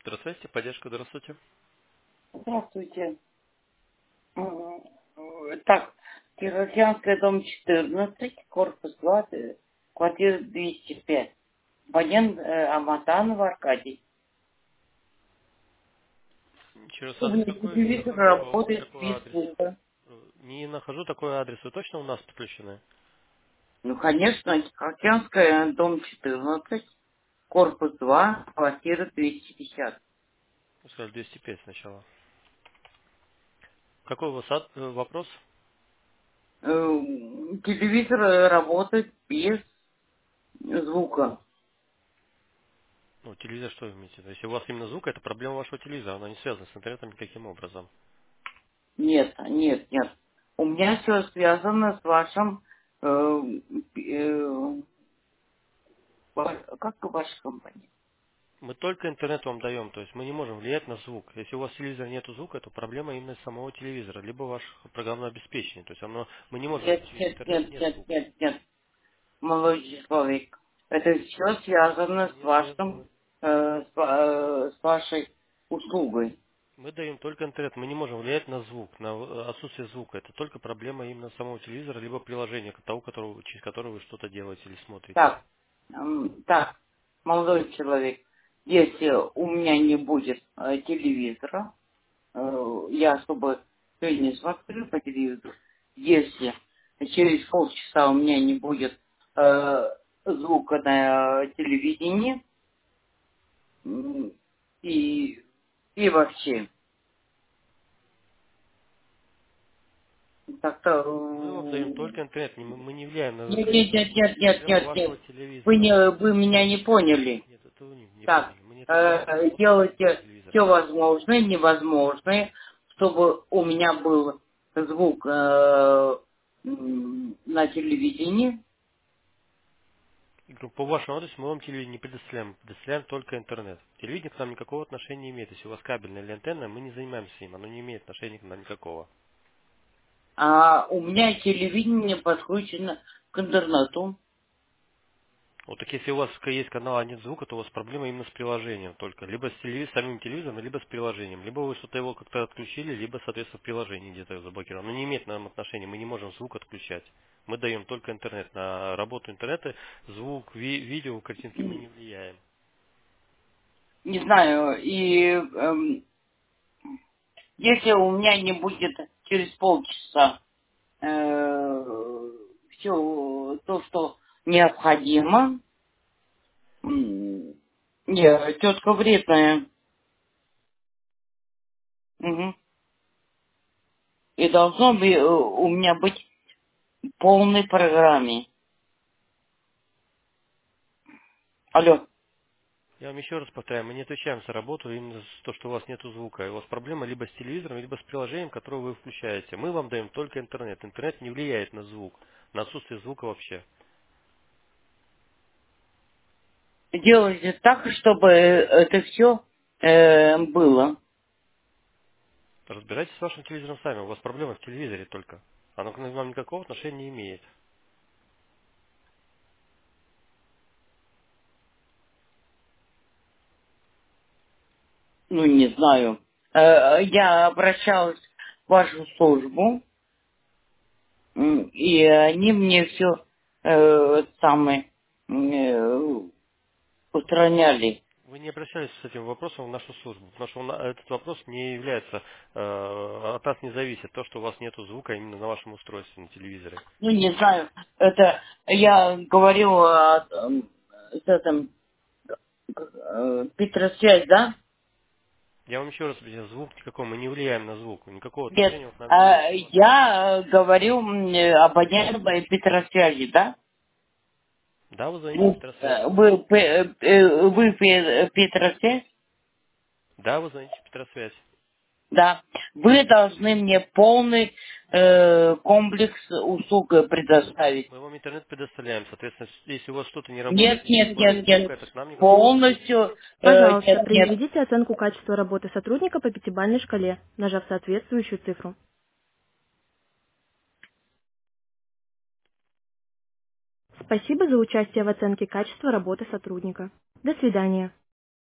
Здравствуйте, поддержка, здравствуйте. Здравствуйте. Так, Тихоокеанская, дом 14, корпус 2, квартира 205. Абонент Аматанов Аркадий. Еще раз У адрес меня какой? Не телевизор нахожу работает такой без адрес. звука. Не нахожу такой адрес. Вы точно у нас подключены? Ну, конечно, Тихоокеанская, дом 14, корпус 2, квартира 250. Вы сказали 205 сначала. Какой у вас вопрос? Телевизор работает без звука. Ну, телевизор что вы имеете в виду? Если у вас именно звук, это проблема вашего телевизора. Она не связана с интернетом никаким образом. Нет, нет, нет. У меня все связано с вашим, э, э, как ваша компания? Мы только интернет вам даем, то есть мы не можем влиять на звук. Если у вас телевизора нет звука, то проблема именно самого телевизора, либо вашего программного обеспечения. То есть мы не можем Нет, через нет, интернет нет, нет нет, звука. нет, нет, молодой человек. Это все связано с Не связано. вашим, с вашей услугой. Мы даем только интернет, мы не можем влиять на звук, на отсутствие звука. Это только проблема именно самого телевизора, либо приложения, того, через которое вы что-то делаете или смотрите. Так, так, молодой человек, если у меня не будет телевизора, я особо сегодня смотрю по телевизору. Если через полчаса у меня не будет звука на телевидении м, и, и вообще, так-то... Мы вам даем только интернет, мы не влияем на, Нет, нет, нет, это нет, нет, проблема нет, вашего нет. Вы, телевизора. не, вы меня не поняли. Нет, это вы не Так, поняли. Мы не отвечаем за работу вашего делайте телевизора. все возможное, невозможное, чтобы у меня был звук на телевидении. И говорю, по вашему адресу мы вам телевидение не предоставляем только интернет. Телевидение к нам никакого отношения не имеет. Если у вас кабельная или антенна, мы не занимаемся им, оно не имеет отношения к нам никакого. А у меня телевидение подключено к интернету. Вот так если у вас есть канал, а нет звука, то у вас проблема именно с приложением только. Либо с самим телевизором, либо с приложением. Либо вы что-то его как-то отключили, либо, соответственно, в приложении где-то заблокировано. Но не имеет нам отношения, мы не можем звук отключать. Мы даем только интернет. На работу интернета звук, видео, картинки мы не влияем. Не знаю, и если у меня не будет через полчаса все то, что необходимо, не, тетка вредная. Мгм. И должно у меня быть в полной программе. Алло. Я вам еще раз повторяю, мы не отвечаем за работу именно за то, что у вас нет звука. И у вас проблема либо с телевизором, либо с приложением, которое вы включаете. Мы вам даем только интернет. Интернет не влияет на звук, на отсутствие звука вообще. Делайте так, чтобы это все было. Разбирайтесь с вашим телевизором сами. У вас проблема в телевизоре только. Оно к нам никакого отношения не имеет. Ну, не знаю. Я обращалась в вашу службу, и они мне все самое устраняли. Вы не обращались с этим вопросом в нашу службу, потому что этот вопрос не является, от нас не зависит то, что у вас нет звука именно на вашем устройстве, на телевизоре. Ну, не знаю. Это я говорю с этим Петросвязь, да? Я вам еще раз объясняю, звук никакой, мы не влияем на звук, никакого Нет. отношения он к нам не имеет. Я говорю абонент Петросвязи, да? Да, вы звоните в Вы, Петросвязь. Петросвязь? Да, вы звоните в Петросвязь. Да. Вы должны мне полный комплекс услуг предоставить. Мы вам интернет предоставляем, соответственно, если у вас что-то не работает, Нет, если у нет, вас нет нет, нет. звука, это к нам никакого отношения не Полностью, имеет. Пожалуйста, нет, нет. произведите оценку качества работы сотрудника по пятибалльной шкале, нажав соответствующую цифру. Спасибо за участие в оценке качества работы сотрудника. До свидания.